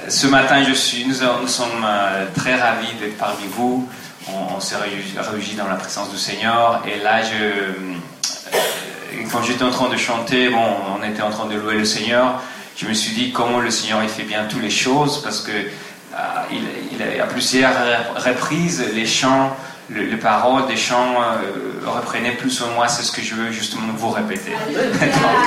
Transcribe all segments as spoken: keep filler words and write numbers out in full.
ce matin, je suis, nous, nous sommes euh, très ravis d'être parmi vous. On, on s'est réunis dans la présence du Seigneur. Et là, je, euh, quand j'étais en train de chanter, bon, on était en train de louer le Seigneur. Je me suis dit comment le Seigneur il fait bien toutes les choses, parce que euh, il, il a, à plusieurs reprises les chants, le, les paroles des chants euh, reprenaient plus ou moins c'est ce que je veux justement vous répéter. donc,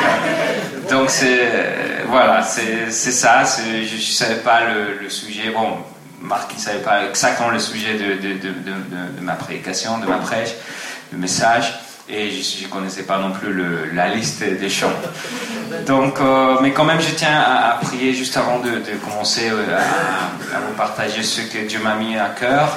euh, donc c'est euh, voilà, c'est, c'est ça. C'est, je ne savais pas le, le sujet. Bon, Marc ne savait pas exactement le sujet de, de, de, de, de, de ma prédication, de ma prêche, le message. Et je ne connaissais pas non plus le, la liste des chants. Donc, euh, mais quand même, je tiens à, à prier juste avant de, de commencer euh, à, à vous partager ce que Dieu m'a mis à cœur.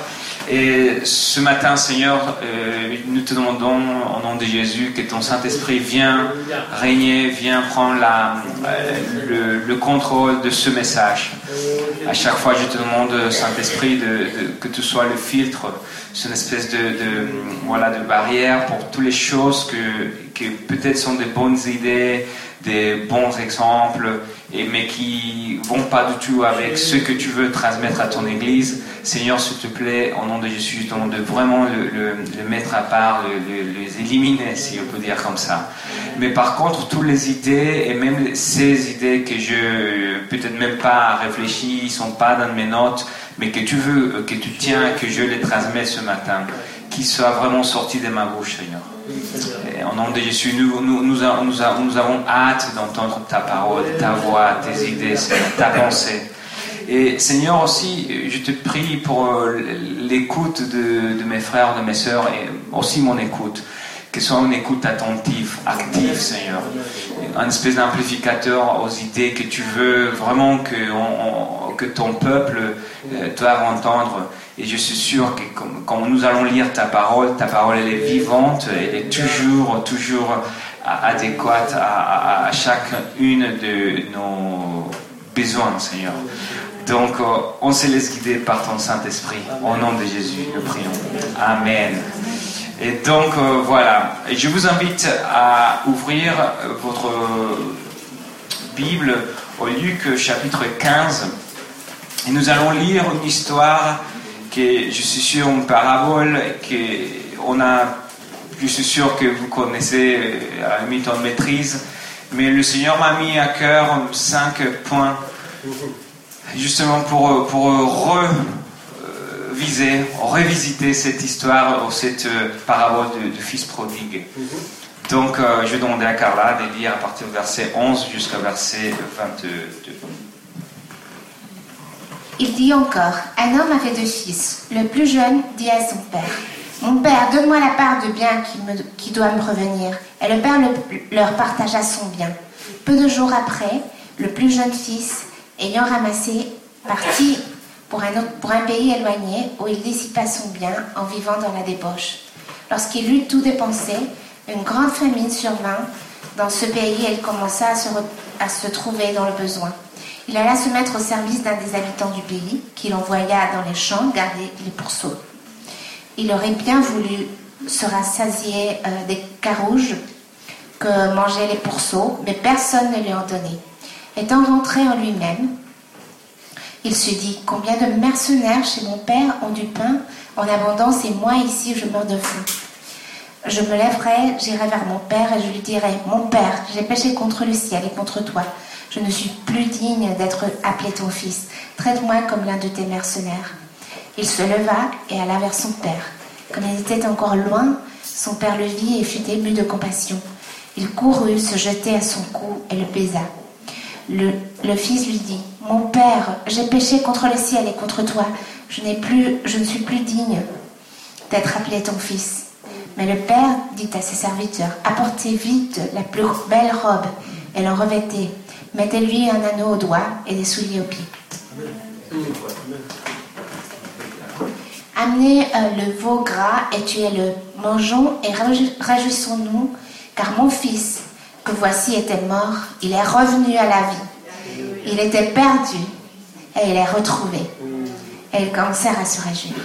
Et ce matin, Seigneur, euh, nous te demandons au nom de Jésus que ton Saint-Esprit vienne régner, vienne prendre la, euh, le, le contrôle de ce message. À chaque fois, je te demande, Saint-Esprit, de, de, que tu sois le filtre, c'est une espèce de, de, voilà, de barrière pour toutes les choses que, que peut-être sont des bonnes idées, des bons exemples, et, mais qui ne vont pas du tout avec ce que tu veux transmettre à ton Église. Seigneur, s'il te plaît, au nom de Jésus, je te demande de vraiment le, le, le mettre à part, le, le, les éliminer, si on peut dire comme ça. Mais par contre, toutes les idées, et même ces idées que je peut-être même pas réfléchi, ne sont pas dans mes notes, mais que tu veux, que tu tiens, que je les transmets ce matin, qu'ils soient vraiment sortis de ma bouche, Seigneur. Et au nom de Jésus, nous, nous, nous, nous, nous avons hâte d'entendre ta parole, ta voix, tes idées, ta pensée. Et Seigneur aussi, je te prie pour l'écoute de, de mes frères, de mes sœurs, et aussi mon écoute. Que ce soit une écoute attentive, active, Seigneur. Un espèce d'amplificateur aux idées que tu veux vraiment que, on, on, que ton peuple euh, doive entendre. Et je suis sûr que quand nous allons lire ta parole, ta parole elle est vivante, elle est toujours, toujours adéquate à, à, à chacune de nos besoins, Seigneur. Donc, on se laisse guider par ton Saint-Esprit. Au nom de Jésus, nous prions. Amen. Et donc, euh, voilà. Et je vous invite à ouvrir votre Bible au Luc chapitre quinze. Et nous allons lire une histoire que je suis sûr, une parabole que on a, je suis sûr que vous connaissez, à la limite on maîtrise. Mais le Seigneur m'a mis à cœur cinq points. Justement pour, pour reviser, revisiter cette histoire, cette parabole du, du fils prodigue. Donc, euh, je vais demander à Carla de lire à partir du verset onze jusqu'au verset vingt-deux. Il dit encore, un homme avait deux fils. Le plus jeune dit à son père, « Mon père, donne-moi la part de bien qui, me, qui doit me revenir. » Et le père le, leur partagea son bien. Peu de jours après, le plus jeune fils, ayant ramassé, partit pour un, autre, pour un pays éloigné où il dissipa son bien en vivant dans la débauche. Lorsqu'il eut tout dépensé, une grande famine survint dans ce pays et il commença à se, à se trouver dans le besoin. Il alla se mettre au service d'un des habitants du pays, qu'il envoya dans les champs garder les pourceaux. Il aurait bien voulu se rassasier euh, des carouges que mangeaient les pourceaux, mais personne ne lui en donnait. Étant rentré en lui-même, il se dit « Combien de mercenaires chez mon père ont du pain en abondance et moi ici je meurs de faim. Je me lèverai, j'irai vers mon père et je lui dirai « Mon père, j'ai péché contre le ciel et contre toi. Je ne suis plus digne d'être appelé ton fils. Traite-moi comme l'un de tes mercenaires. » Il se leva et alla vers son père. Comme il était encore loin, son père le vit et fut ému de compassion. Il courut se jeter à son cou et le baisa. Le, le fils lui dit « Mon père, j'ai péché contre le ciel et contre toi. Je, n'ai plus, je ne suis plus digne d'être appelé ton fils. » Mais le père dit à ses serviteurs « Apportez vite la plus belle robe et l'en revêtez. Mettez-lui un anneau au doigt et des souliers aux pieds. » Amenez euh, le veau gras et tuez-le. Mangeons et réjouissons-nous, car mon fils, que voici était mort, il est revenu à la vie. Il était perdu et il est retrouvé. Et ils commencèrent à se réjouir.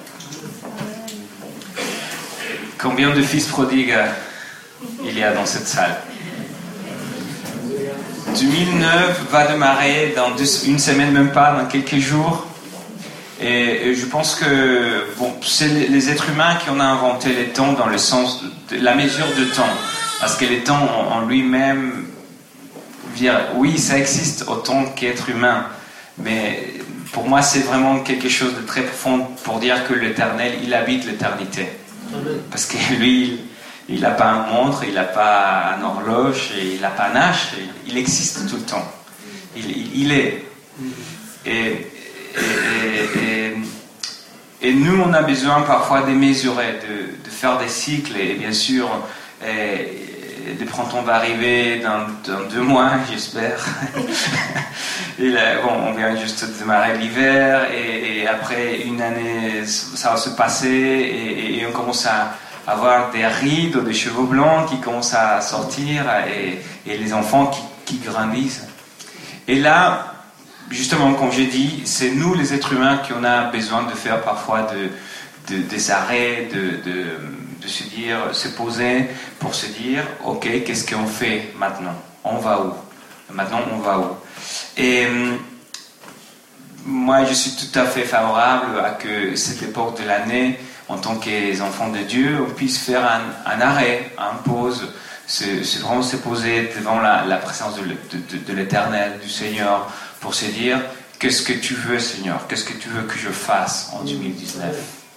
Combien de fils prodigues il y a dans cette salle? deux mille neuf va démarrer dans deux, une semaine, même pas, dans quelques jours. Et, et je pense que bon, c'est les, les êtres humains qui ont inventé les temps dans le sens de, de la mesure de temps. Parce que les temps en, en lui-même, oui, ça existe autant qu'être humain. Mais pour moi, c'est vraiment quelque chose de très profond pour dire que l'Éternel, il habite l'éternité. Parce que lui, il n'a pas un montre, il n'a pas une horloge, et il n'a pas un âge, il existe tout le temps. Il, il, il est. Et, et, et, et, et nous, on a besoin parfois de mesurer, de, de faire des cycles, et bien sûr, et, le printemps va arriver dans, dans deux mois, j'espère. Et là, bon, on vient juste de démarrer l'hiver, et, et après une année, ça va se passer, et, et on commence à avoir des rides ou des cheveux blancs qui commencent à sortir, et, et les enfants qui, qui grandissent. Et là, justement, comme j'ai dit, c'est nous les êtres humains qui on a besoin de faire parfois de, de, des arrêts, de, de, de se dire, se poser pour se dire, ok, qu'est-ce qu'on fait maintenant? On va où? Maintenant, on va où? Et moi, je suis tout à fait favorable à que cette époque de l'année, en tant qu'enfants de Dieu, on puisse faire un, un arrêt, une pause, c'est vraiment se poser devant la, la présence de, de, de, de l'Éternel, du Seigneur, pour se dire, qu'est-ce que tu veux, Seigneur? Qu'est-ce que tu veux que je fasse en deux mille dix-neuf?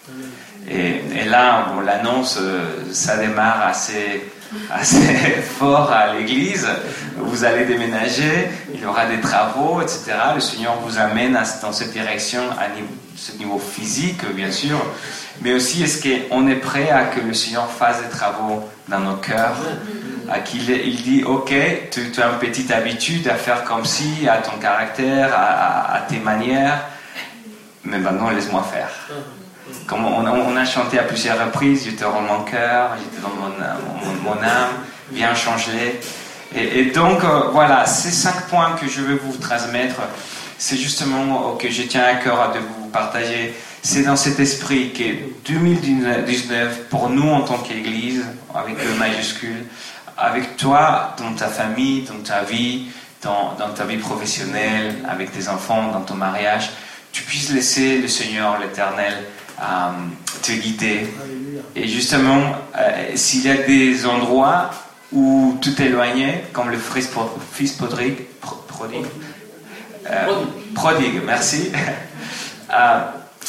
Et, et là, bon, l'annonce, ça démarre assez, assez fort à l'église. Vous allez déménager, il y aura des travaux, et cetera. Le Seigneur vous amène à, dans cette direction, à niveau, ce niveau physique, bien sûr. Mais aussi, est-ce qu'on est prêt à que le Seigneur fasse des travaux dans nos cœurs? À qu'il il dit, ok, tu, tu as une petite habitude à faire comme si, à ton caractère, à, à, à tes manières, mais maintenant, laisse-moi faire. Comme on, on a chanté à plusieurs reprises, je te rends mon cœur, je te donne mon, mon, mon âme, viens changer. Et, et donc, euh, voilà, ces cinq points que je veux vous transmettre, c'est justement que je tiens à cœur de vous partager. C'est dans cet esprit que deux mille dix-neuf, pour nous en tant qu'Église, avec le majuscule, avec toi, dans ta famille, dans ta vie, dans, dans ta vie professionnelle, avec tes enfants, dans ton mariage, tu puisses laisser le Seigneur, l'Éternel, euh, te guider. Et justement, euh, s'il y a des endroits où tout est éloigné, comme le fils, fils prodigue, prodigue, euh, prodigue, merci, euh,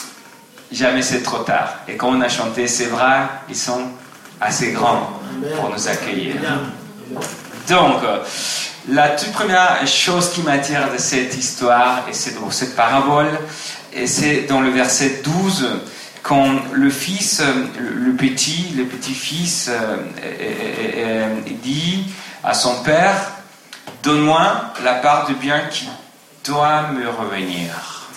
jamais c'est trop tard. Et quand on a chanté, ses bras, ils sont assez grands pour nous accueillir. Donc, la toute première chose qui m'attire de cette histoire, et c'est dans cette parabole, et c'est dans le verset douze, quand le fils, le petit, le petit-fils euh, euh, euh, dit à son père, donne-moi la part de bien qui doit me revenir.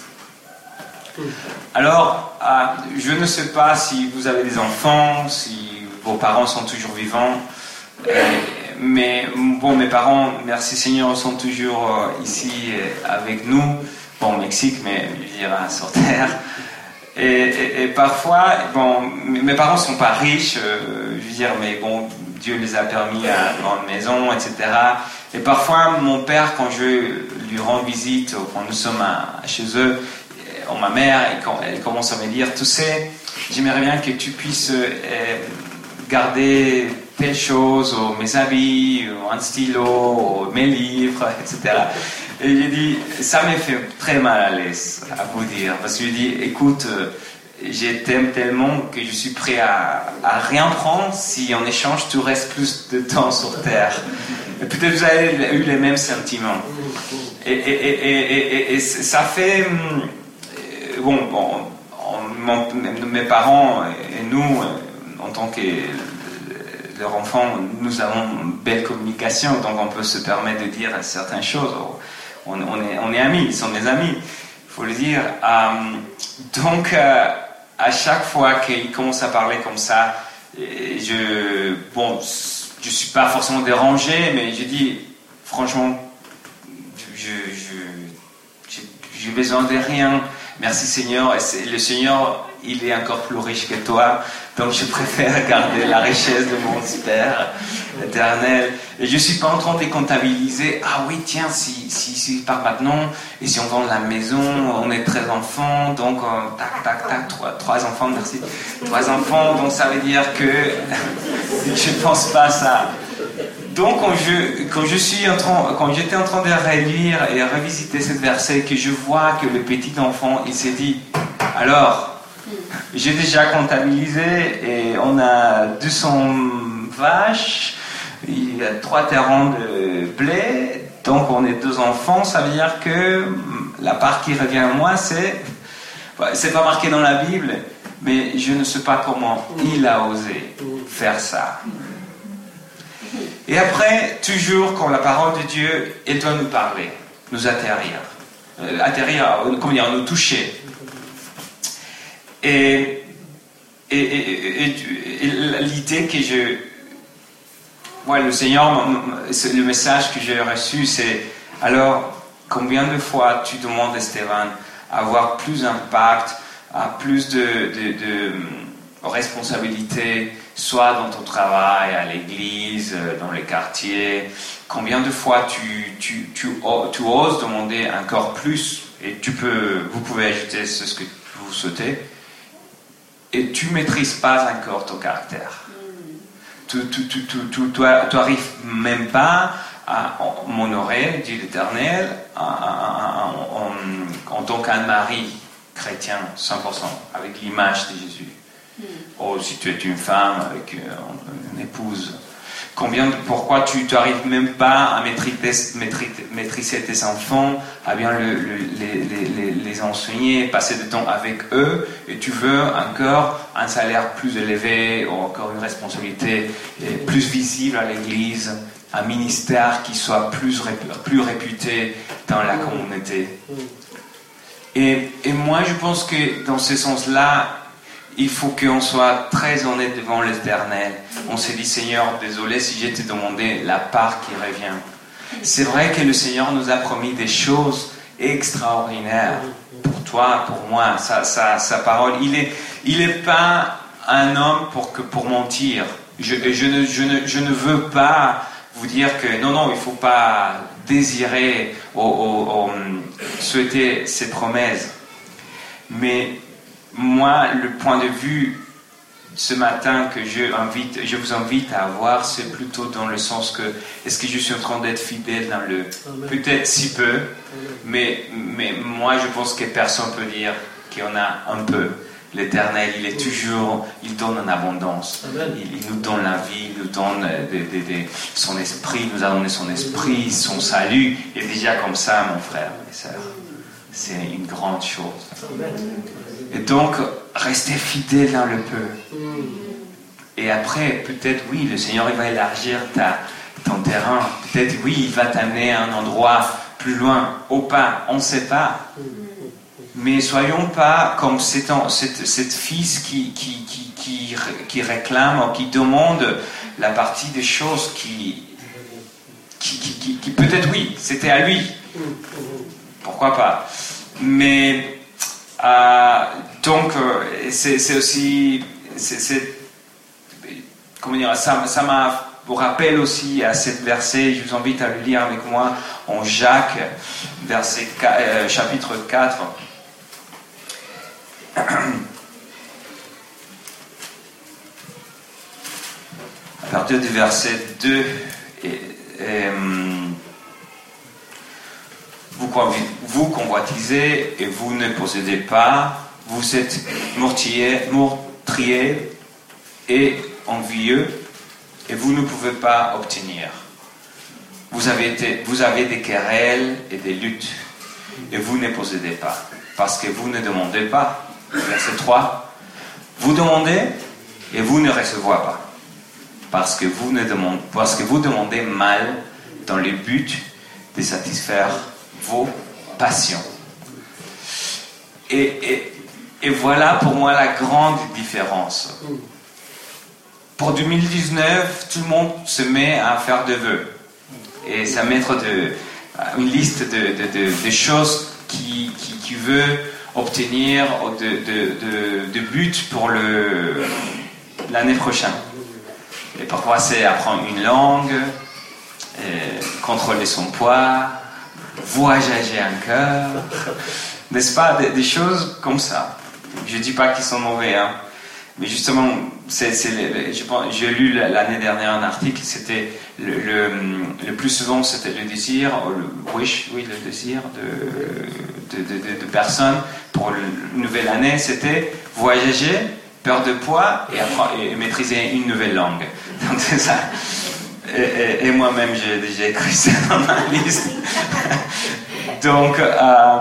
Alors, euh, je ne sais pas si vous avez des enfants, si vos parents sont toujours vivants, euh, mais bon, mes parents, merci Seigneur, sont toujours euh, ici euh, avec nous, bon, au Mexique, mais je veux dire sur terre. Et, et, et parfois, bon, mes parents ne sont pas riches, euh, je veux dire, mais bon, Dieu les a permis à une grande maison, et cetera. Et parfois, mon père, quand je lui rends visite, quand nous sommes à, chez eux, ma mère, elle commence à me dire, tu sais, j'aimerais bien que tu puisses euh, garder telle chose, ou mes habits, ou un stylo, ou mes livres, et cetera. Et j'ai dit, ça me fait très mal à l'aise, à vous dire, parce que je dis, écoute, je t'aime tellement que je suis prêt à, à rien prendre si en échange tu restes plus de temps sur Terre. Et peut-être vous avez eu les mêmes sentiments. Et, et, et, et, et, et ça fait... Bon, bon on, mon, mes parents et nous, en tant que leurs enfants, nous avons une belle communication, donc on peut se permettre de dire certaines choses. On, on, est, on est amis, ils sont mes amis, il faut le dire. Euh, donc, euh, à chaque fois qu'ils commencent à parler comme ça, je bon, je ne suis pas forcément dérangé, mais je dis, franchement, je, je, j'ai besoin de rien. merci Seigneur, et c'est, le Seigneur, il est encore plus riche que toi, donc je préfère garder la richesse de mon Père éternel. Et je ne suis pas en train de comptabiliser, ah oui, tiens, si, si, si par maintenant, et si on vend la maison, on est treize enfants, donc euh, tac, tac, tac, trois, trois enfants, merci, trois enfants, donc ça veut dire que je ne pense pas à ça. Donc quand je, quand je suis en train, quand j'étais en train de relire et revisiter ce verset, que je vois que le petit enfant, il s'est dit, alors, j'ai déjà comptabilisé et on a deux cents vaches, il y a trois terrains de blé, donc on est deux enfants, ça veut dire que la part qui revient à moi, c'est, c'est pas marqué dans la Bible, mais je ne sais pas comment il a osé faire ça. Et après, toujours quand la parole de Dieu, elle doit nous parler, nous atterrir, euh, atterrir, comment dire, nous toucher. Et, et, et, et, et l'idée que je... Ouais, le Seigneur, le message que j'ai reçu, c'est, alors, combien de fois tu demandes, Esteban, à avoir plus d'impact, à plus de, de, de responsabilités, soit dans ton travail, à l'église, dans les quartiers. Combien de fois tu, tu, tu, tu oses demander encore plus, et tu peux, vous pouvez ajouter ce que vous souhaitez, et tu ne maîtrises pas encore ton caractère. Tu n'arrives même pas à m'honorer, dit l'Éternel, en, en, en, en tant qu'un mari chrétien, cent pour cent, avec l'image de Jésus. Mm. Oh, si tu es une femme avec une, une épouse, combien, pourquoi tu n'arrives même pas à maîtriser, maîtriser, maîtriser tes enfants, à bien le, le, les, les, les enseigner, passer du temps avec eux, et tu veux encore un salaire plus élevé, ou encore une responsabilité plus visible à l'église, un ministère qui soit plus, plus réputé dans la communauté. Et, et moi, je pense que dans ce sens-là, il faut qu'on soit très honnête devant l'Éternel. On s'est dit, Seigneur, désolé si j'ai te demandé la part qui revient. C'est vrai que le Seigneur nous a promis des choses extraordinaires pour toi, pour moi. Sa, sa, sa parole, il n'est il est pas un homme pour, que, pour mentir. Je, je, ne, je, ne, je ne veux pas vous dire que non, non, il ne faut pas désirer ou, ou, ou souhaiter ses promesses. Mais moi, le point de vue ce matin que je, invite, je vous invite à avoir, c'est plutôt dans le sens que, est-ce que je suis en train d'être fidèle dans le... Amen. Peut-être si peu, mais, mais moi je pense que personne ne peut dire qu'il y en a un peu. L'Éternel, il est toujours, il donne en abondance. Il, il nous donne la vie, il nous donne de, de, de, son esprit, il nous a donné son esprit, son salut. Et déjà comme ça, mon frère, mes sœurs, c'est une grande chose. Et donc, restez fidèles dans le peu. Et après, peut-être, oui, le Seigneur, il va élargir ta, ton terrain. Peut-être, oui, il va t'amener à un endroit plus loin, au pas, on ne sait pas. Mais soyons pas comme cette, cette, cette fille qui, qui, qui, qui, qui réclame ou qui demande la partie des choses qui, qui, qui, qui, qui peut-être, oui, c'était à lui. Pourquoi pas? Mais... Euh, donc, euh, c'est, c'est aussi, c'est, c'est, comment dire, ça, ça m'a vous rappelle aussi à ce verset, je vous invite à le lire avec moi en Jacques, verset quatre, euh, chapitre quatre. À partir du verset deux, et, et, Vous, vous convoitisez et vous ne possédez pas, vous êtes meurtriers, meurtriers et envieux et vous ne pouvez pas obtenir. Vous avez, été, vous avez des querelles et des luttes et vous ne possédez pas parce que vous ne demandez pas. Verset trois. Vous demandez et vous ne recevez pas parce que vous, ne demandez, parce que vous demandez mal dans le but de satisfaire vos passions. Et, et, et voilà pour moi la grande différence. Pour deux mille dix-neuf, tout le monde se met à faire des vœux et à mettre de, une liste de, de, de, de choses qui, qui, qui veut obtenir de, de, de, de but pour le, l'année prochaine. Et parfois c'est apprendre une langue, et contrôler son poids, voyager encore, n'est-ce pas, des, des choses comme ça. Je ne dis pas qu'ils sont mauvais, hein. Mais justement, c'est, c'est les, je pense, j'ai lu l'année dernière un article, c'était le, le, le plus souvent c'était le désir, le wish, oui, le désir de, de, de, de, de personnes pour la nouvelle année, c'était voyager, perdre de poids et, apprendre, et maîtriser une nouvelle langue. Donc c'est ça. Et, et, et moi-même, j'ai déjà écrit ça dans ma liste. Donc euh,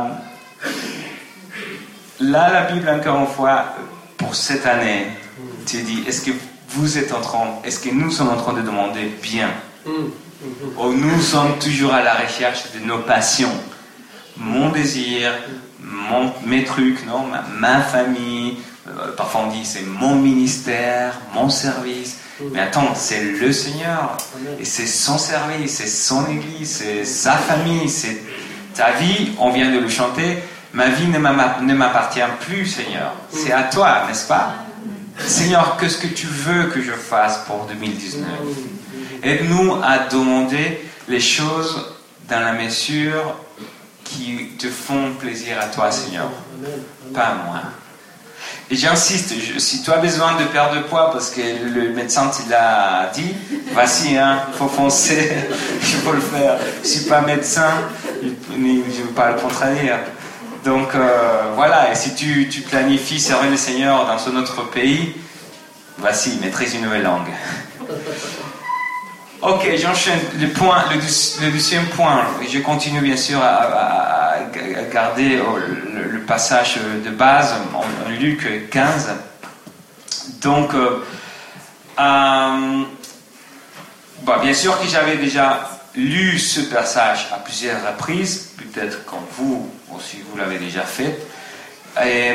là, la Bible, encore une fois, pour cette année, tu dis, est-ce que vous êtes en train, est-ce que nous sommes en train de demander bien, ou nous sommes toujours à la recherche de nos passions, mon désir, mon, mes trucs, non, ma, ma famille, euh, parfois on dit c'est mon ministère, mon service, mais attends, c'est le Seigneur, et c'est son service, c'est son église, c'est sa famille, c'est ta vie, on vient de le chanter. Ma vie ne m'appartient plus, Seigneur. C'est à toi, n'est-ce pas? Seigneur, qu'est-ce que tu veux que je fasse pour deux mille dix-neuf? Aide-nous à demander les choses dans la mesure qui te font plaisir à toi, Seigneur. Pas à moi. Et j'insiste, je, si tu as besoin de perdre de poids parce que le médecin te l'a dit, voici, hein, il faut foncer, il faut le faire. Je ne suis pas médecin, je ne veux pas le contrarier. Donc euh, voilà, et si tu, tu planifies servir le Seigneur dans un autre pays, voici, maîtrise une nouvelle langue. Ok, j'enchaîne le, point, le, le deuxième point. Je continue bien sûr à, à, à garder le, le passage de base en, en Luc quinze. Donc, euh, euh, bon, bien sûr que j'avais déjà lu ce passage à plusieurs reprises, peut-être comme vous aussi vous l'avez déjà fait. Et,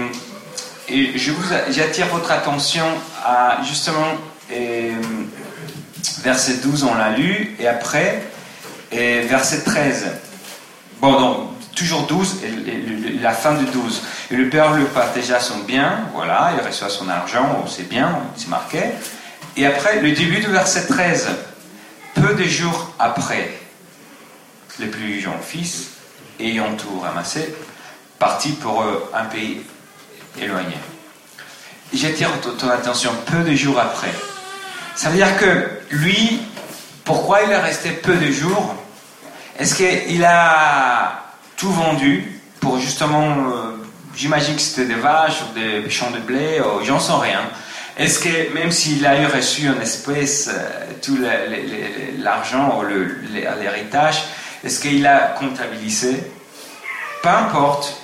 et je vous, j'attire votre attention à justement et, verset douze, on l'a lu, et après et verset treize. Bon, donc toujours douze, et, et, et la fin de douze. Et le père lui partagea son bien, voilà, il reçoit son argent, c'est bien, c'est marqué. Et après, le début du verset treize. Peu de jours après, le plus jeune fils, ayant tout ramassé, partit pour un pays éloigné. J'attire ton attention, peu de jours après. Ça veut dire que lui, pourquoi il est resté peu de jours? Est-ce qu'il a tout vendu pour justement, euh, j'imagine que c'était des vaches ou des champs de blé, ou j'en sais rien. Est-ce que même s'il a eu reçu en espèces euh, tout le, le, le, l'argent ou le, l'héritage, est-ce qu'il a comptabilisé? Peu importe.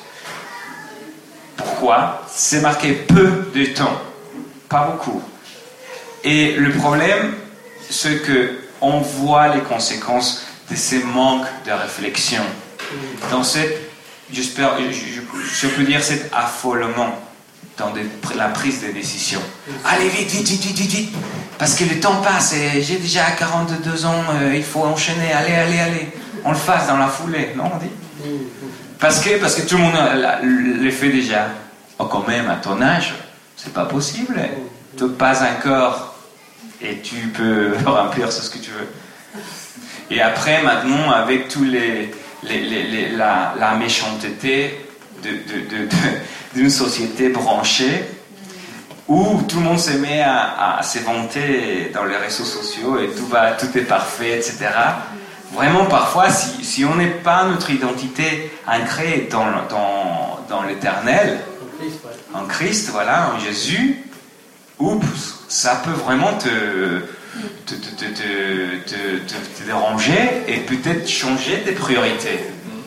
Pourquoi? C'est marqué peu de temps, pas beaucoup. Et le problème, c'est qu'on voit les conséquences de ces manques de réflexion. Dans cette, j'espère, je, je, je peux dire cet affolement dans de, la prise de décision. Allez vite, vite, vite, vite, vite, vite, parce que le temps passe et j'ai déjà quarante-deux ans, euh, il faut enchaîner, allez, allez, allez. On le fasse dans la foulée, non, on dit? Parce que, parce que tout le monde le fait déjà. Oh, quand même, à ton âge, c'est pas possible. Tu pas encore et tu peux remplir ce que tu veux. Et après, maintenant, avec tous les, les, les, les la, la méchanceté de, de, de, de, d'une société branchée où tout le monde se met à, à se vanter dans les réseaux sociaux et tout va, tout est parfait, et cetera. Vraiment, parfois, si, si on n'est pas notre identité ancrée dans, dans, dans l'éternel, en Christ, ouais. en Christ, voilà, en Jésus, oups, ça peut vraiment te, te, te, te, te, te, te déranger et peut-être changer tes priorités.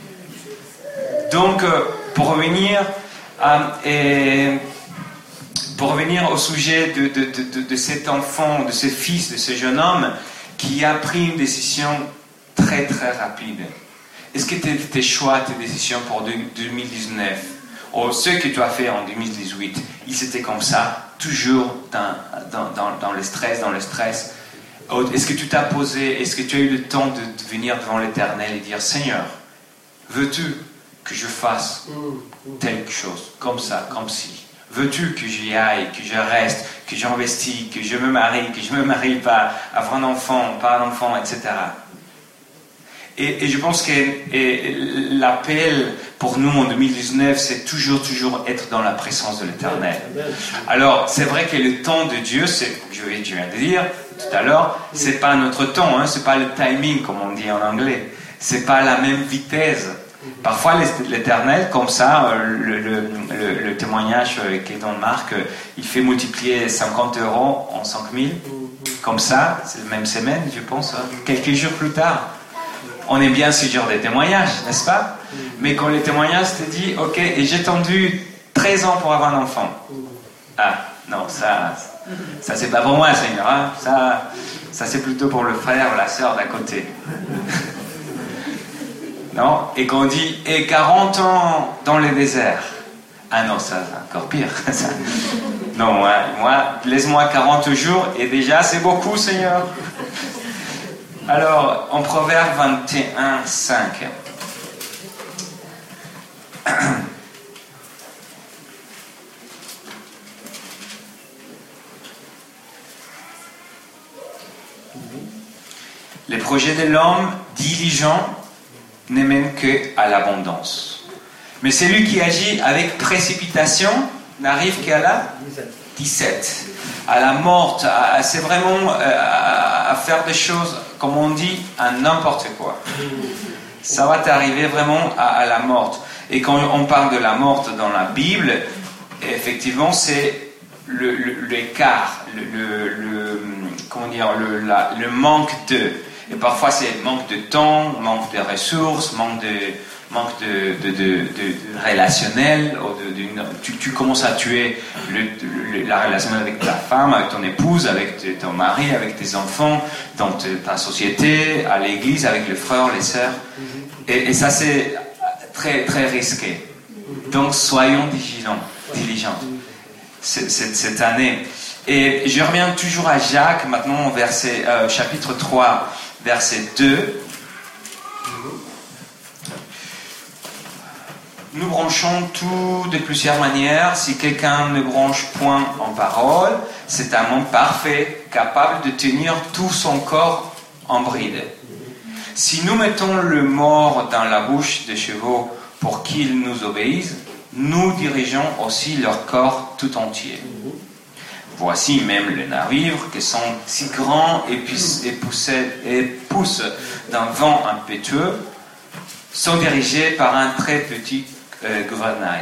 Donc, pour revenir, à, et, pour revenir au sujet de, de, de, de cet enfant, de ce fils, de ce jeune homme qui a pris une décision très très rapide. Est-ce que tes, tes choix, tes décisions pour deux mille dix-neuf, ou ce que tu as fait en deux mille dix-huit, ils étaient comme ça, toujours dans, dans, dans, dans le stress, dans le stress? Est-ce que tu t'as posé, est-ce que tu as eu le temps de, de venir devant l'Éternel et dire, Seigneur, veux-tu que je fasse quelque chose, comme ça, comme si. Veux-tu que j'y aille, que je reste, que j'investis, que je me marie, que je ne me marie pas, avoir un enfant, pas un enfant, et cetera. Et, et je pense que et, l'appel pour nous en deux mille dix-neuf, c'est toujours, toujours être dans la présence de l'Éternel. Alors, c'est vrai que le temps de Dieu, c'est, je viens de dire tout à l'heure, c'est pas notre temps, hein, c'est pas le timing, comme on dit en anglais. C'est pas la même vitesse. Parfois, l'Éternel, comme ça, le, le, le, le témoignage qui est dans Marc, il fait multiplier cinquante euros en cinq mille. Comme ça, c'est la même semaine, je pense, hein, quelques jours plus tard. On aime bien ce genre de témoignages, n'est-ce pas? Mais quand le témoignage te dit, ok, et j'ai attendu treize ans pour avoir un enfant. Ah, non, ça, ça c'est pas pour moi, Seigneur. Hein. Ça, ça c'est plutôt pour le frère ou la sœur d'à côté. Non? Et quand on dit, et quarante ans dans le désert. Ah non, ça, c'est encore pire. Non, moi, moi, laisse-moi quarante jours et déjà c'est beaucoup, Seigneur. Alors, en Proverbe vingt et un, cinq. Les projets de l'homme diligent ne mènent qu'à l'abondance. Mais celui qui agit avec précipitation n'arrive qu'à la dix-sept. À la mort, à, à, c'est vraiment à, à faire des choses, comme on dit, à n'importe quoi. Ça va t'arriver vraiment à, à la mort. Et quand on parle de la mort dans la Bible, effectivement, c'est le, le, l'écart, le, le, le, comment dire, le, la, le manque de. Et parfois, c'est manque de temps, manque de ressources, manque de, manque de, de, de, de, de relationnel. Ou de, de, tu, tu commences à tuer le, le, la relation avec ta femme, avec ton épouse, avec ton mari, avec tes enfants, dans ta société, à l'église, avec les frères, les sœurs. Et, et ça, c'est très, très risqué. Donc, soyons vigilants, diligents cette, cette, cette année. Et je reviens toujours à Jacques, maintenant, verset, euh, chapitre trois, verset deux. Nous branchons tout de plusieurs manières. Si quelqu'un ne branche point en parole, c'est un homme parfait, capable de tenir tout son corps en bride. Si nous mettons le mort dans la bouche des chevaux pour qu'ils nous obéissent, nous dirigeons aussi leur corps tout entier. Voici même les navires qui sont si grands et, puis, et, poussent, et poussent d'un vent impétueux, sont dirigés par un très petit euh, gouvernail,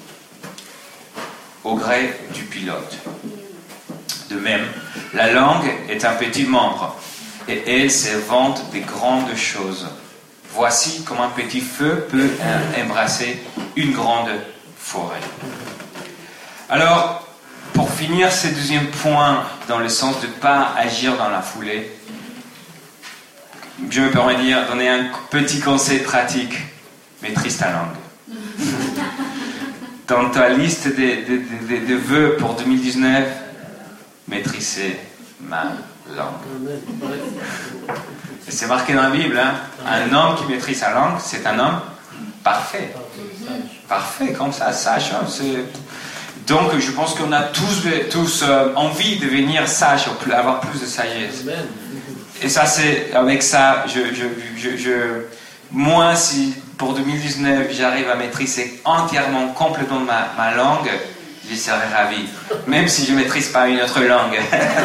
au gré du pilote. De même, la langue est un petit membre, et elle s'évente des grandes choses. Voici comment un petit feu peut embrasser une grande forêt. Alors, pour finir ce deuxième point, dans le sens de ne pas agir dans la foulée, je me permets de dire, donner un petit conseil pratique. Maîtrise ta langue. Dans ta liste de, de, de, de vœux pour deux mille dix-neuf, maîtriser ma langue. Et c'est marqué dans la Bible, hein? Un homme qui maîtrise sa langue, c'est un homme parfait. Parfait, comme ça, sage. Hein? C'est... Donc, je pense qu'on a tous, tous euh, envie de devenir sages, avoir plus de sagesse. Et ça, c'est avec ça, je, je, je, je, moi, si pour deux mille dix-neuf, j'arrive à maîtriser entièrement, complètement ma, ma langue, je serai ravi. Même si je ne maîtrise pas une autre langue.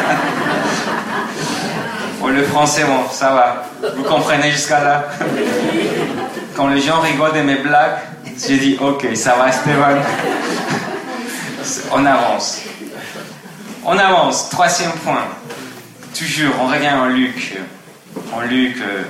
Bon, le français, bon, ça va. Vous comprenez jusqu'à là? Quand les gens rigolent de mes blagues, j'ai dit, ok, ça va, Stéphane. On avance. On avance. Troisième point. Toujours, on revient en Luc. En Luc, euh,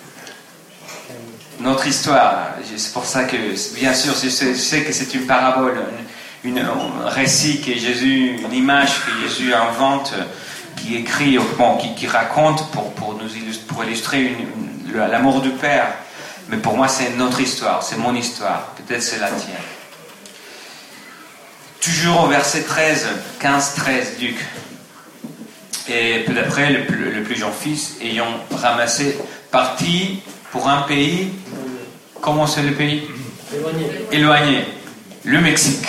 notre histoire. C'est pour ça que, bien sûr, je sais, je sais que c'est une parabole, une, une, un récit que Jésus, une image que Jésus invente, qui écrit, bon, qui, qui raconte pour, pour, nous illustrer, pour illustrer une, une, l'amour du Père. Mais pour moi, c'est notre histoire, c'est mon histoire. Peut-être c'est la tienne. Toujours au verset treize, quinze treize, Luc. Et peu d'après, le, le plus jeune fils, ayant ramassé, parti pour un pays. Comment c'est le pays? Éloigné. Éloigné. Le Mexique.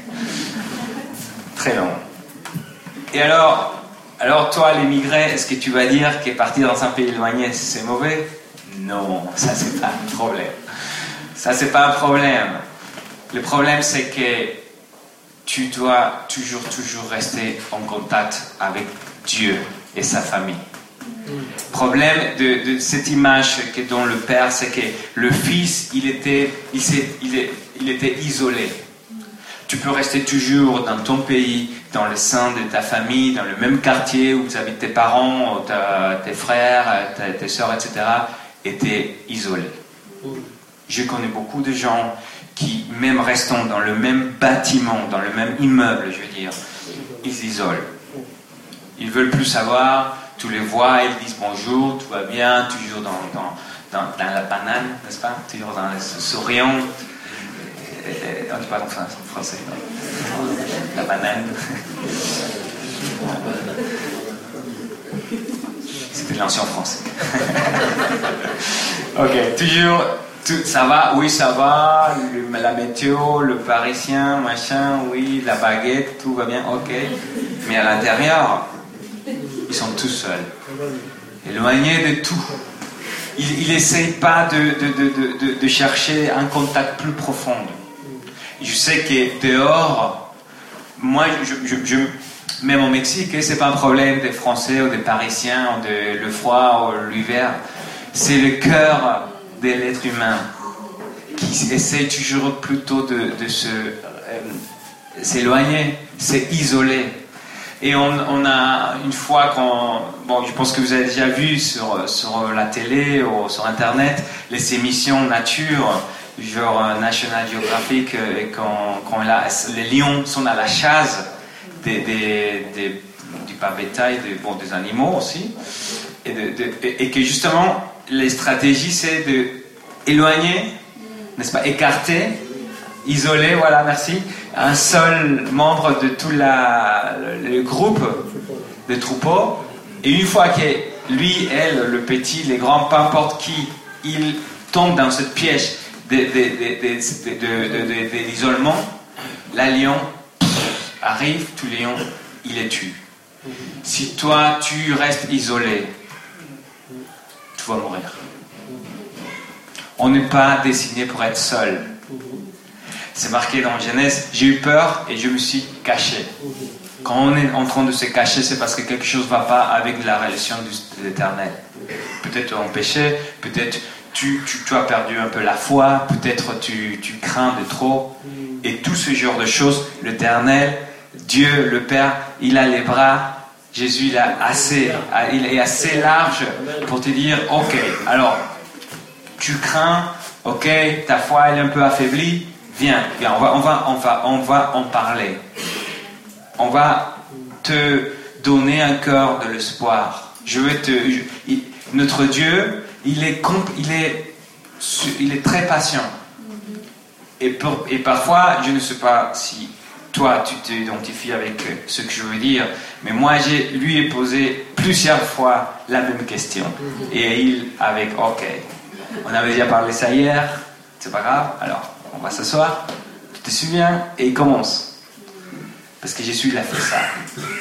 Très long. Et alors, alors toi, l'émigré, est-ce que tu vas dire qu'est parti dans un pays éloigné, c'est mauvais? Non, ça c'est pas un problème. Ça c'est pas un problème. Le problème c'est que tu dois toujours, toujours rester en contact avec Dieu et sa famille. Le problème de, de cette image que donne le Père, c'est que le Fils, il était, il, il, est, il était isolé. Tu peux rester toujours dans ton pays, dans le sein de ta famille, dans le même quartier où tu habites tes parents, ta, tes frères, ta, tes soeurs, et cetera. Et tu es isolé. Je connais beaucoup de gens qui, même restant dans le même bâtiment, dans le même immeuble, je veux dire, ils s'isolent. Ils veulent plus savoir, tu les vois, ils disent bonjour, tout va bien, toujours dans, dans, dans, dans la banane, n'est-ce pas? Toujours dans le souriant. On ne dit pas en français. La banane. C'était l'ancien français. Ok, toujours, tout, ça va, oui ça va, le, la météo, le parisien, machin, oui, la baguette, tout va bien, ok. Mais à l'intérieur, ils sont tous seuls, éloignés de tout. Ils n'essayent pas de, de, de, de, de chercher un contact plus profond. Je sais que dehors, moi, je, je, je, même au Mexique, c'est pas un problème des Français ou des Parisiens, ou de le froid ou l'hiver. C'est le cœur de l'être humain qui essaie toujours plutôt de, de se, euh, s'éloigner, s'isoler. Et on, on a, une fois qu'on... Bon, je pense que vous avez déjà vu sur, sur la télé ou sur Internet, les émissions nature, genre National Geographic, et quand, quand la, les lions sont à la chasse des, des, des, du pas bétail, des, bon, des animaux aussi, et, de, de, et que justement, les stratégies, c'est d'éloigner, n'est-ce pas, écarter, isoler, voilà, merci, un seul membre de tout la, le groupe de troupeaux, et une fois que lui, elle, le petit, les grands, peu importe qui, il tombe dans cette piège de, de, de, de, de, de, de, de l'isolement, la lion arrive, tout lion, il les tue. Si toi, tu restes isolé, tu vas mourir. On n'est pas destiné pour être seul. C'est marqué dans Genèse, j'ai eu peur et je me suis caché. Quand on est en train de se cacher, c'est parce que quelque chose ne va pas avec la relation de l'Éternel. Peut-être en péché, peut-être tu, tu, tu as perdu un peu la foi, peut-être tu, tu crains de trop. Et tout ce genre de choses, l'Éternel, Dieu, le Père, il a les bras, Jésus il, a assez, il est assez large pour te dire, ok, alors, tu crains, ok, ta foi elle est un peu affaiblie, viens, viens on, va, on, va, on, va, on va en parler. On va te donner un cœur de l'espoir. Je veux te... Je, il, notre Dieu, il est, il, est, il est très patient. Et, pour, et parfois, je ne sais pas si toi, tu t'identifies avec ce que je veux dire, mais moi, j'ai lui ai posé plusieurs fois la même question. Et il, avec, ok, on avait déjà parlé ça hier, c'est pas grave, alors, on va s'asseoir, tu te souviens, et il commence. Parce que Jésus, il a fait ça.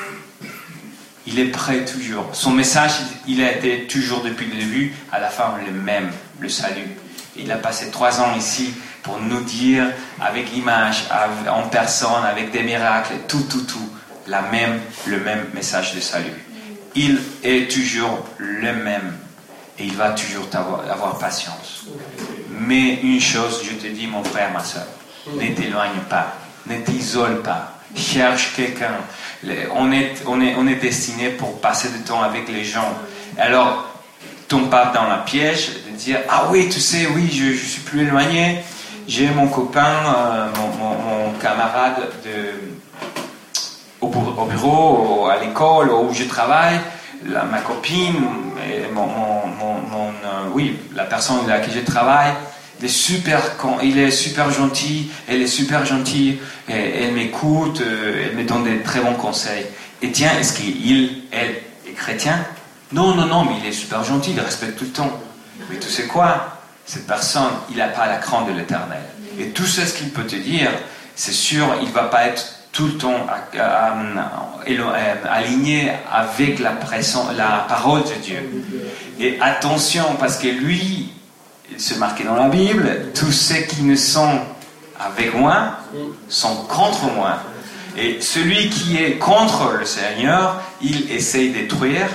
Il est prêt toujours. Son message, il a été toujours depuis le début, à la fin, le même, le salut. Il a passé trois ans ici pour nous dire, avec l'image, en personne, avec des miracles, tout, tout, tout, la même, le même message de salut. Il est toujours le même. Et il va toujours avoir, avoir patience. Mais une chose, je te dis, mon frère, ma soeur, ne t'éloigne pas, ne t'isole pas. Cherche quelqu'un. On est, on, est, on est destiné pour passer du temps avec les gens. Alors, tombe pas dans la piège de dire, ah oui, tu sais, oui, je, je suis plus éloigné. J'ai mon copain, euh, mon, mon, mon camarade de, au, au bureau, à l'école, où je travaille, la, ma copine, et mon, mon, mon, mon euh, oui, la personne avec qui je travaille. Il est super, il est super gentil, elle est super gentille, et elle m'écoute, elle me donne des très bons conseils. Et tiens, est-ce qu'il, elle, est chrétien? Non, non, non, mais il est super gentil, il respecte tout le temps. Mais tu sais quoi? Cette personne, il n'a pas la crainte de l'Éternel. Et tout ce qu'il peut te dire, c'est sûr, il ne va pas être tout le temps à, à, à, aligné avec la, présence, la parole de Dieu. Et attention, parce que lui, il se marquait dans la Bible, tous ceux qui ne sont avec moi sont contre moi. Et celui qui est contre le Seigneur, il essaye de détruire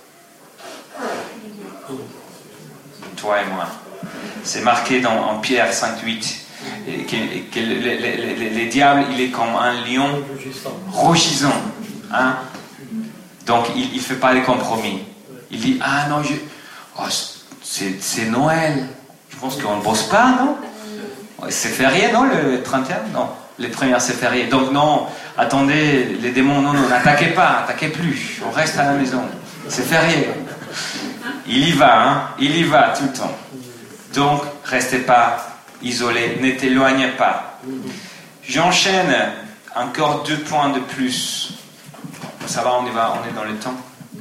toi et moi. C'est marqué dans, en Pierre cinq huit. Et que, et que le, le, le, le diable, il est comme un lion rugissant. Hein? Donc, il ne fait pas de compromis. Il dit, ah non, je... oh, c'est, c'est Noël. Je pense qu'on ne bosse pas, non? C'est férié, non, le trente et un? Non, les premières, c'est férié. Donc, non, attendez, les démons, non, non, n'attaquez pas, n'attaquez plus. On reste à la maison. C'est férié. Il y va, hein? Il y va tout le temps. Donc, restez pas isolé, ne t'éloigne pas. J'enchaîne encore deux points de plus. Ça va, on y va, on est dans le temps.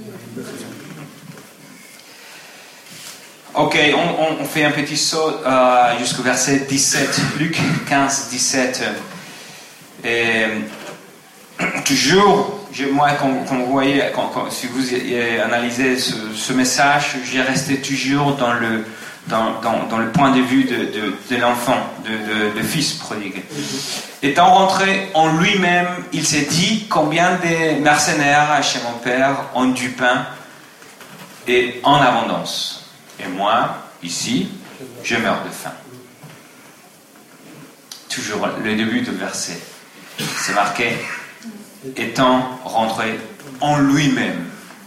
Ok, on, on, on fait un petit saut euh, jusqu'au verset dix-sept, Luc quinze, dix-sept. Et toujours, je, moi, quand, quand vous voyez, quand, quand, si vous analysez ce, ce message, j'ai resté toujours dans le Dans, dans, dans le point de vue de, de, de l'enfant, de, de, de fils prodigue. Étant rentré en lui-même, il s'est dit combien de mercenaires chez mon père ont du pain et en abondance. Et moi, ici, je meurs de faim. Toujours le début du verset. C'est marqué étant rentré en lui-même.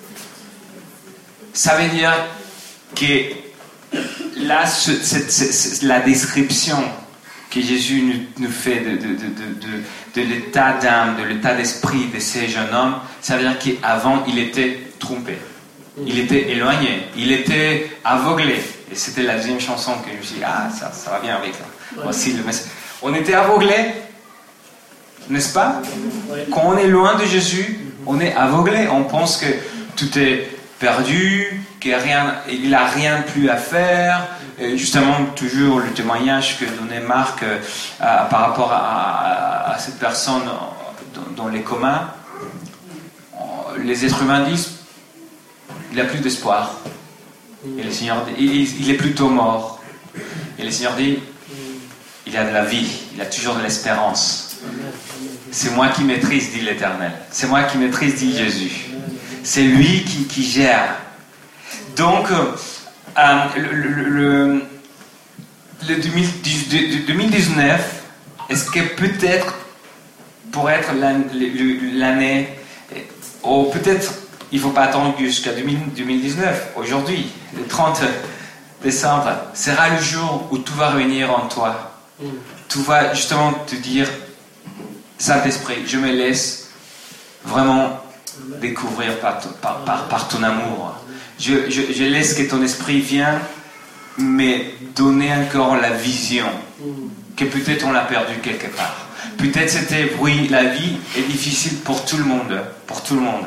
Ça veut dire que là, ce, c'est, c'est, c'est la description que Jésus nous, nous fait de, de, de, de, de l'état d'âme, de l'état d'esprit de ces jeunes hommes, ça veut dire qu'avant, il était trompé. Il était éloigné. Il était aveuglé. Et c'était la deuxième chanson que je me suis dit, ah, ça, ça va bien avec ça. Voici le message. On était aveuglé, n'est-ce pas? Quand on est loin de Jésus, on est aveuglé. On pense que tout est perdu, qu'il n'a rien plus à faire. Et justement, toujours le témoignage que donnait Marc euh, à, par rapport à, à, à cette personne dans, dans les communs. Les êtres humains disent il n'a plus d'espoir. Et le Seigneur dit, il, il est plutôt mort. Et le Seigneur dit il a de la vie, il a toujours de l'espérance. C'est moi qui maîtrise, dit l'Éternel. C'est moi qui maîtrise, dit Jésus. C'est lui qui, qui gère. Donc, euh, le, le, le, le deux mille dix-neuf, est-ce que peut-être pour être l'année, ou peut-être il ne faut pas attendre jusqu'à deux mille dix-neuf, aujourd'hui, le trente décembre, sera le jour où tout va revenir en toi. Tout va justement te dire, Saint-Esprit, je me laisse vraiment découvrir par, par, par, par ton amour. Je, je, je laisse que ton esprit vienne me donner encore la vision que peut-être on l'a perdu quelque part. Peut-être c'était, oui, la vie est difficile pour tout le monde, pour tout le monde.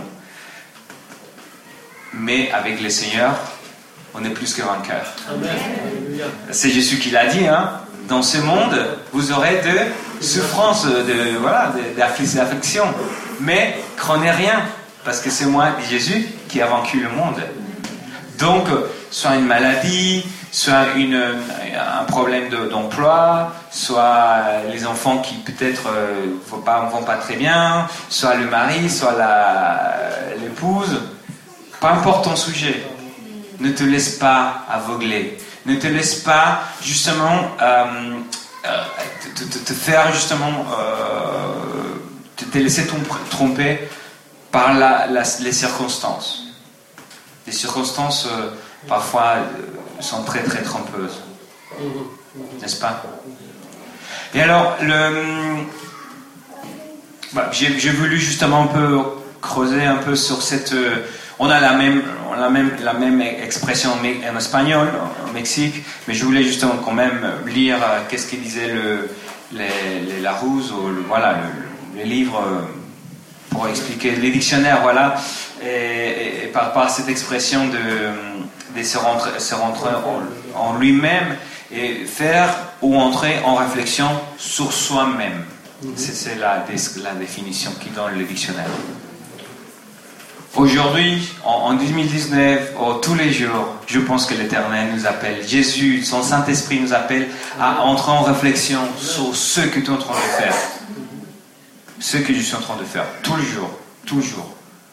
Mais avec le Seigneur, on est plus que vainqueur. C'est Jésus qui l'a dit, hein. Dans ce monde, vous aurez de souffrances, de voilà, d'affliction. Mais craignez rien, parce que c'est moi, Jésus, qui a vaincu le monde. Donc, soit une maladie, soit une, un problème de, d'emploi, soit les enfants qui peut-être ne vont pas, vont pas très bien, soit le mari, soit la, l'épouse. Peu importe ton sujet, ne te laisse pas aveugler. Ne te laisse pas justement euh, euh, te, te, te faire justement euh, te, te laisser tromper par la, la, les circonstances. Les circonstances euh, parfois euh, sont très très trompeuses, n'est-ce pas? Et alors le, bah, j'ai, j'ai voulu justement un peu creuser un peu sur cette. Euh, on a la même, on a même la même expression en espagnol au Mexique, mais je voulais justement quand même lire euh, qu'est-ce qu'il disait le, les, les Larousse ou le, voilà le, le livre euh, pour expliquer les dictionnaires, voilà, et, et, et par, par cette expression de, de se rentrer, se rentrer en, en lui-même. et faire ou entrer en réflexion sur soi-même. C'est, c'est la, la définition qui donne le dictionnaire. Aujourd'hui, en, en deux mille dix-neuf, oh, tous les jours, je pense que l'Éternel nous appelle, Jésus, son Saint-Esprit nous appelle à entrer en réflexion sur ce que tu es en train de faire. Ce que je suis en train de faire, tous les jours, toujours.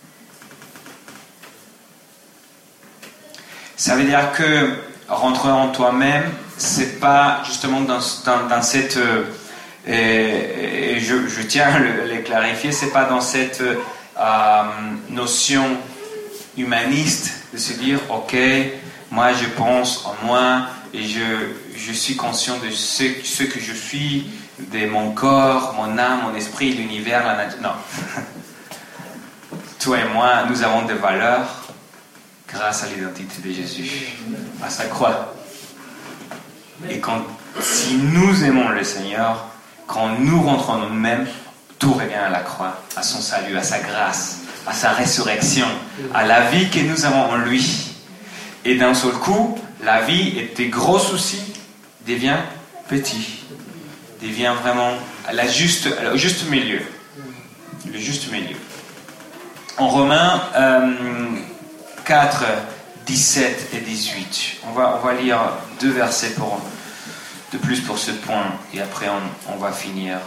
Ça veut dire que rentrer en toi-même, c'est pas justement dans, dans, dans cette... Euh, et, et je, je tiens à le, le clarifier, c'est pas dans cette euh, notion humaniste de se dire, ok, moi je pense en moi et je, je suis conscient de ce, ce que je suis, de mon corps, mon âme, mon esprit, l'univers, la nature. Non. Toi et moi, nous avons des valeurs grâce à l'identité de Jésus, à sa croix. Et quand, si nous aimons le Seigneur, quand nous rentrons en nous-mêmes, tout revient à la croix, à son salut, à sa grâce, à sa résurrection, à la vie que nous avons en lui. Et d'un seul coup, la vie et tes gros soucis devient petit, devient vraiment la juste, le juste milieu. Le juste milieu. En Romains euh, quatre, dix-sept et dix-huit, on va, on va lire deux versets pour, de plus pour ce point, et après on, on va finir.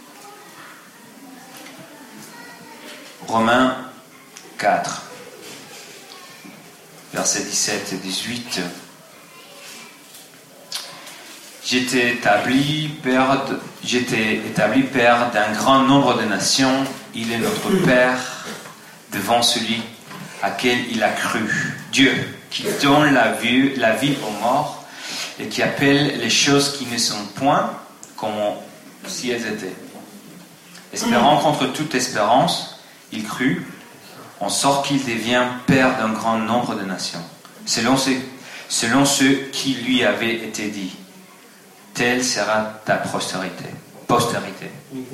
Romains quatre, versets dix-sept et dix-huit. J'étais établi père, de, j'étais établi père d'un grand nombre de nations. Il est notre Père devant celui à quel il a cru. Dieu qui donne la vie, la vie aux morts et qui appelle les choses qui ne sont point comme si elles étaient. Espérant contre toute espérance, il crut, en sorte qu'il devient père d'un grand nombre de nations, selon ce, selon ce qui lui avait été dit. Telle sera ta postérité. postérité.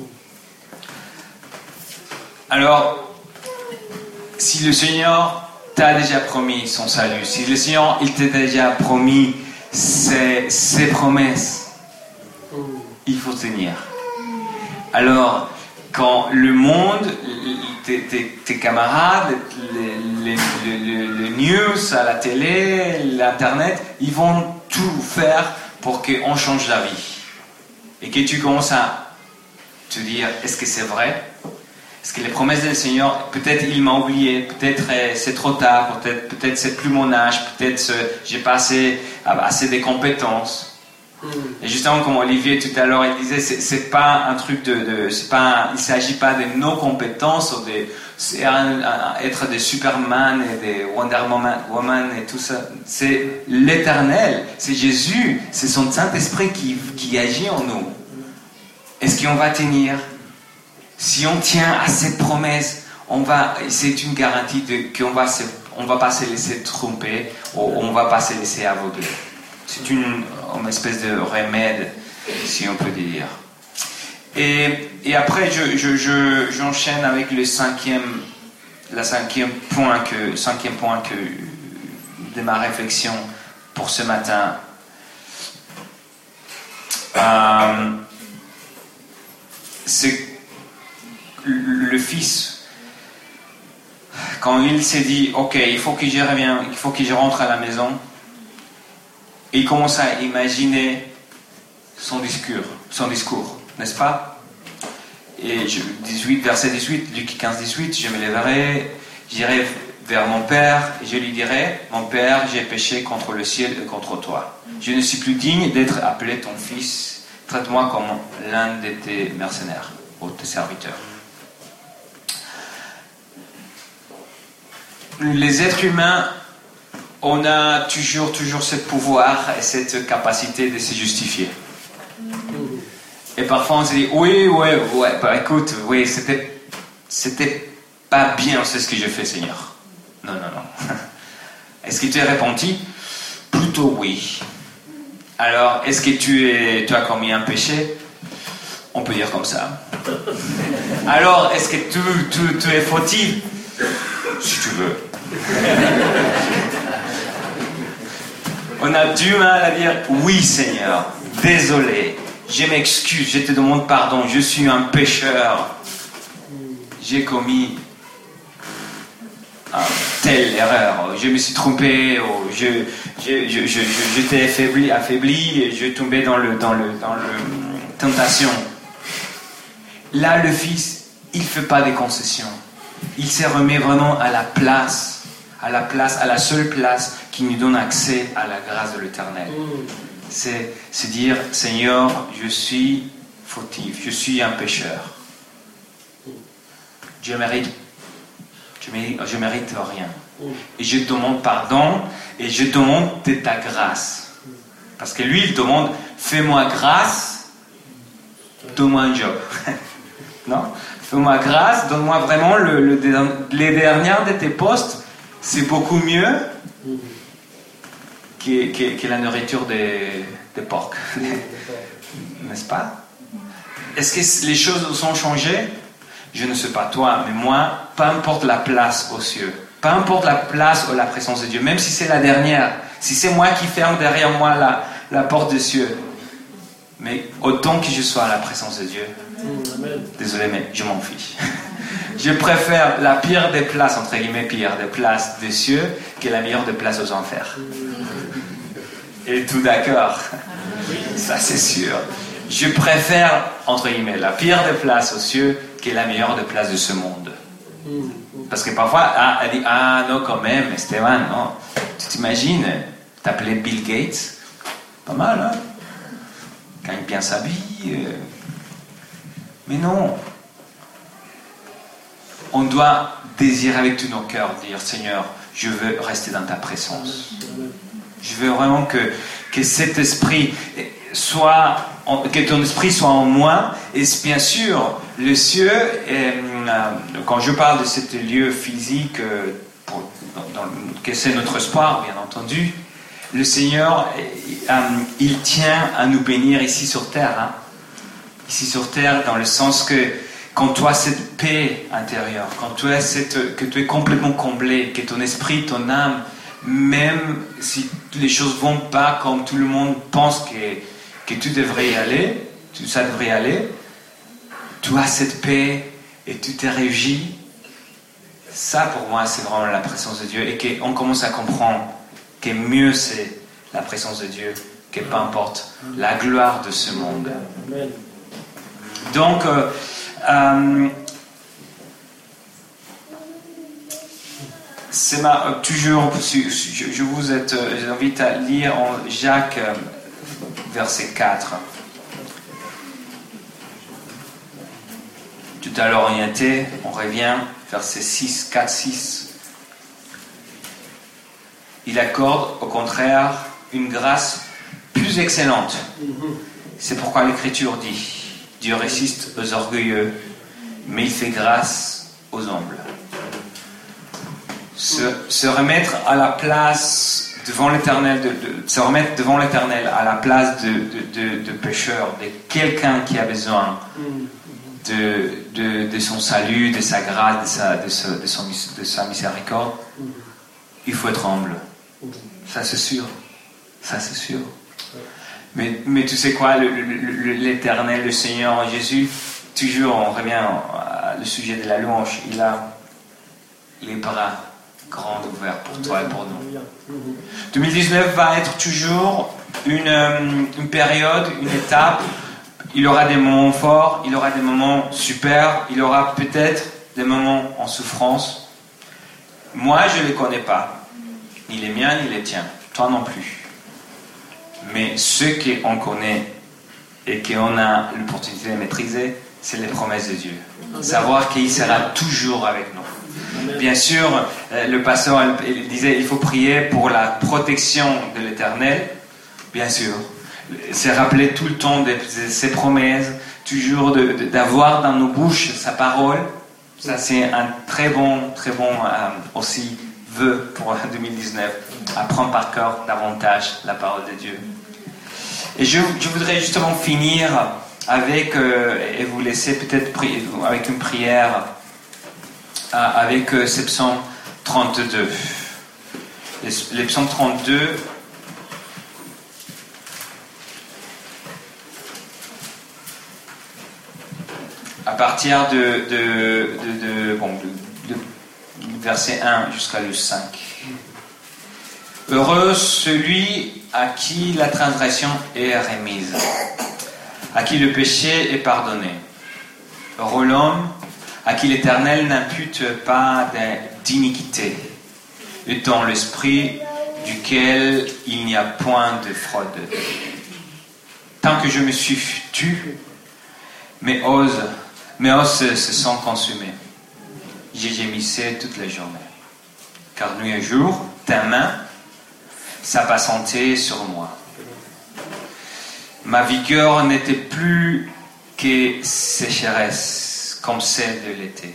Alors, si le Seigneur t'a déjà promis son salut, si le Seigneur il t'a déjà promis ses, ses promesses, il faut tenir. Alors, quand le monde, tes, tes, tes camarades, les, les, les, les, les news à la télé, l'internet, ils vont tout faire pour qu'on change la vie. Et que tu commences à te dire, est-ce que c'est vrai? Est-ce que les promesses du Seigneur, peut-être il m'a oublié, peut-être c'est trop tard, peut-être, peut-être c'est plus mon âge, peut-être j'ai pas assez, assez de compétences. Et justement, comme Olivier tout à l'heure, il disait, c'est, c'est pas un truc de, de c'est pas, un, il s'agit pas de nos compétences, ou de, c'est un, un, être des Superman et des Wonder Woman et tout ça. C'est l'Éternel, c'est Jésus, c'est son Saint-Esprit qui, qui agit en nous. Est-ce qu'on va tenir? Si on tient à cette promesse, on va, c'est une garantie de, qu'on va se, on va pas se laisser tromper, ou on va pas se laisser aveugler. C'est une, une espèce de remède, si on peut dire. Et, et après, je, je, je, j'enchaîne avec le cinquième, la cinquième point, que, cinquième point que, de ma réflexion pour ce matin. Euh, c'est le Fils. Quand il s'est dit, ok, il faut que je revienne, il faut que je rentre à la maison. Et il commence à imaginer son discours, son discours, n'est-ce pas? Et je, dix-huit, verset dix-huit, Luc quinze, dix-huit, je me lèverai, j'irai vers mon Père, et je lui dirai, mon Père, j'ai péché contre le ciel et contre toi. Je ne suis plus digne d'être appelé ton fils. Traite-moi comme l'un de tes mercenaires, ou tes serviteurs. Les êtres humains, on a toujours, toujours ce pouvoir et cette capacité de se justifier. Et parfois on se dit, oui, oui, oui, bah écoute, oui, c'était, c'était pas bien, c'est ce que j'ai fait, Seigneur. Non, non, non. Est-ce que tu es repenti? Plutôt oui. Alors, est-ce que tu, es, tu as commis un péché? On peut dire comme ça. Alors, est-ce que tu, tu, tu es fautif? Si tu veux. On a du mal à dire oui Seigneur, désolé, je m'excuse, je te demande pardon, je suis un pécheur, j'ai commis ah, telle erreur, je me suis trompé, oh, je, je, je, je, je t'ai affaibli, affaibli et je suis tombé dans le, dans le, dans le tentation. Là, le Fils, il ne fait pas des concessions. Il se remet vraiment à la place, à la place, à la seule place qui nous donne accès à la grâce de l'Éternel. C'est, c'est dire, Seigneur, je suis fautif, je suis un pécheur. Je mérite Je mérite, je mérite rien. Et je demande pardon et je demande de ta grâce. Parce que lui, il demande, fais-moi grâce, donne-moi un job. Non? Fais-moi grâce, donne-moi vraiment le, le, les dernières de tes postes. C'est beaucoup mieux que, que, que la nourriture des, des porcs. N'est-ce pas? Est-ce que les choses ont changé? Je ne sais pas toi, mais moi, peu importe la place aux cieux, peu importe la place ou la présence de Dieu, même si c'est la dernière, si c'est moi qui ferme derrière moi la, la porte des cieux, mais autant que je sois à la présence de Dieu, désolé, mais je m'en fiche. Je préfère la pire des places, entre guillemets pire, des places des cieux, que la meilleure des places aux enfers. Et tout d'accord? Ça c'est sûr. Je préfère, entre guillemets, la pire des places aux cieux que la meilleure des places de ce monde. Parce que parfois, ah, elle dit, ah non, quand même, Esteban, non. Tu t'imagines, t'appelais Bill Gates, pas mal, hein? Gagne bien sa vie. Euh... Mais non. On doit désirer avec tous nos cœurs, dire, Seigneur, je veux rester dans ta présence. Je veux vraiment que, que cet esprit soit, que ton esprit soit en moi. Et bien sûr, le cieux, est, quand je parle de ce lieu physique, pour, dans, dans, que c'est notre espoir, bien entendu, le Seigneur, il tient à nous bénir ici sur terre. Hein. Ici sur terre, dans le sens que quand tu as cette paix intérieure, quand tu as cette, que tu es complètement comblé, que ton esprit, ton âme, même si les choses ne vont pas comme tout le monde pense que, que tu devrais y aller, tout ça devrait y aller, tu as cette paix et tu te réjouis. Ça, pour moi, c'est vraiment la présence de Dieu et qu'on commence à comprendre que mieux c'est la présence de Dieu que peu importe la gloire de ce monde. Donc, euh, euh, c'est ma, toujours, je, je vous êtes, je vous invite à lire en Jacques, verset quatre. Tout à l'heure orienté, on revient, verset six, quatre, six. Il accorde, au contraire, une grâce plus excellente. C'est pourquoi l'Écriture dit, Dieu résiste aux orgueilleux, mais il fait grâce aux humbles. Se, se remettre à la place devant l'Éternel, de, de, se remettre devant l'Éternel à la place de, de, de, de pécheur, de quelqu'un qui a besoin de, de, de son salut, de sa grâce, de sa, de sa, de son, de sa miséricorde, il faut être humble. Ça c'est sûr. Ça c'est sûr. Mais, mais tu sais quoi, le, le, l'Éternel, le Seigneur Jésus, toujours on revient au sujet de la louange, il a les bras grands ouverts pour toi et pour nous. deux mille dix-neuf va être toujours une, une période, une étape. Il aura des moments forts, il aura des moments super, il aura peut-être des moments en souffrance. Moi, je ne les connais pas, ni les miens, ni les tiens, toi non plus. Mais ce qu'on connaît et qu'on a l'opportunité de maîtriser, c'est les promesses de Dieu. Savoir qu'il sera toujours avec nous. Bien sûr, le pasteur il disait il faut prier pour la protection de l'Éternel. Bien sûr. C'est rappeler tout le temps de, de ses promesses, toujours de, de, d'avoir dans nos bouches sa parole. Ça, c'est un très bon, très bon euh, aussi vœu pour deux mille dix-neuf. Apprendre par cœur davantage la parole de Dieu. Et je, je voudrais justement finir avec, euh, et vous laisser peut-être prier, avec une prière, euh, avec euh, ce psaume trente-deux. Le, le psaume trente-deux, partir de, de, de, de, bon, de, de verset un jusqu'à le cinq. Heureux celui à qui la transgression est remise, à qui le péché est pardonné. Heureux l'homme à qui l'Éternel n'impute pas d'iniquité, et dans l'esprit duquel il n'y a point de fraude. Tant que je me suis tu, mes os, mes os se sont consumés. J'ai gémissé toute la journée. Car nuit et jour, ta main s'appesantait sur moi. Ma vigueur n'était plus que sécheresse, comme celle de l'été.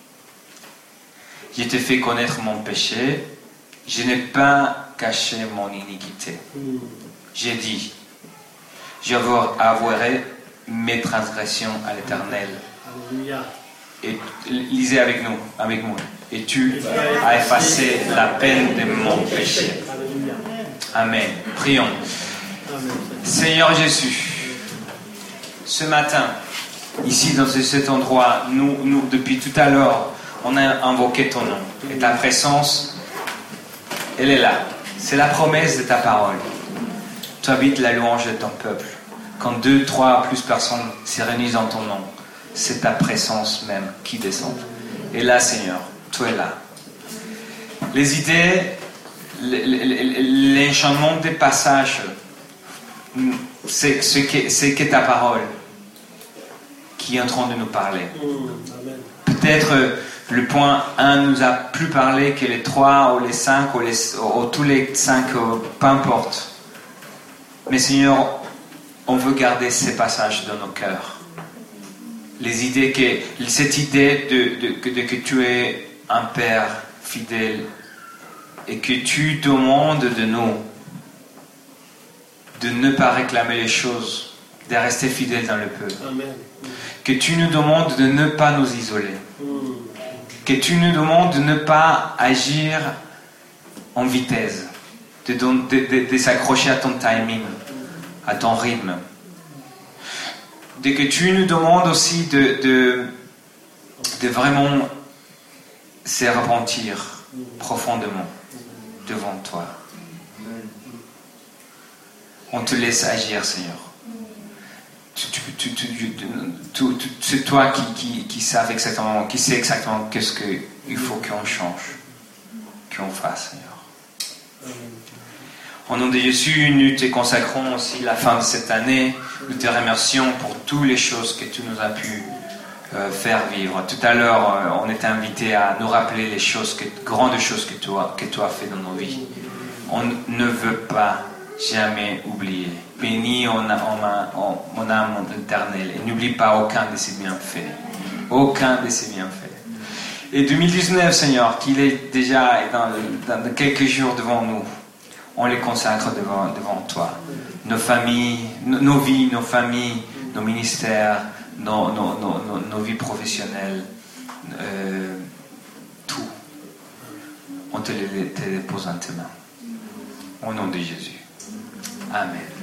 Je t'ai fait connaître mon péché, je n'ai pas caché mon iniquité. J'ai dit, j'avouerai mes transgressions à l'Éternel. Alléluia. Et lisez avec nous, avec moi. Et tu as effacé la peine de mon péché. Alléluia. Amen. Prions. Amen. Seigneur Jésus, ce matin, ici dans cet endroit, nous, nous depuis tout à l'heure, on a invoqué ton nom. Et ta présence, elle est là. C'est la promesse de ta parole. Tu habites la louange de ton peuple. Quand deux, trois, plus personnes se réunissent dans ton nom, c'est ta présence même qui descend. Et là, Seigneur, tu es là. Les idées, l'enchantement des passages, c'est ce qu'est que ta parole qui est en train de nous parler. Peut-être le point un nous a plus parlé que les trois ou les cinq ou, les, ou tous les cinq, peu importe. Mais Seigneur, on veut garder ces passages dans nos cœurs. Les idées que, cette idée de, de, de que tu es un Père fidèle et que tu demandes de nous de ne pas réclamer les choses, de rester fidèles dans le peu. Amen. Que tu nous demandes de ne pas nous isoler. Que tu nous demandes de ne pas agir en vitesse, de, de, de, de s'accrocher à ton timing, à ton rythme. De que tu nous demandes aussi de, de, de vraiment se repentir profondément devant toi. On te laisse agir, Seigneur. Tu, tu, tu, tu, tu, tu, c'est toi qui, qui, qui, savent exactement, qui sais exactement qu'est-ce qu'il faut qu'on change, qu'on fasse, Seigneur. Au nom de Jésus, nous te consacrons aussi la fin de cette année. Nous te remercions pour toutes les choses que tu nous as pu euh, faire vivre. Tout à l'heure, euh, on était invités à nous rappeler les choses, que, grandes choses que tu as, que tu as fait dans nos vies. On ne veut pas jamais oublier. Bénis mon âme éternelle et n'oublie pas aucun de ses bienfaits. Aucun de ses bienfaits. Et deux mille dix-neuf, Seigneur, qu'il est déjà dans, dans quelques jours devant nous, on les consacre devant, devant toi. Nos familles, nos, nos vies, nos familles, nos ministères, nos, nos, nos, nos, nos vies professionnelles, euh, tout. On te les te dépose en tes mains. Au nom de Jésus. Amen.